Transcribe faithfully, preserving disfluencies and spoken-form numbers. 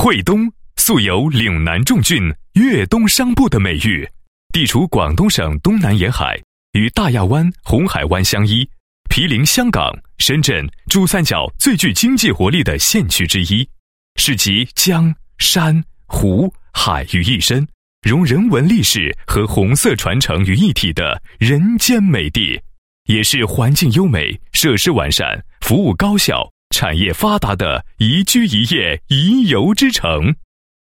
惠东素有岭南重郡、粤东商埠的美誉，地处广东省东南沿海，与大亚湾、红海湾相依，毗邻香港、深圳、珠三角最具经济活力的县区之一，是集江、山、湖、海于一身，融人文历史和红色传承于一体的人间美地，也是环境优美、设施完善、服务高效、产业发达的宜居宜业宜游之城。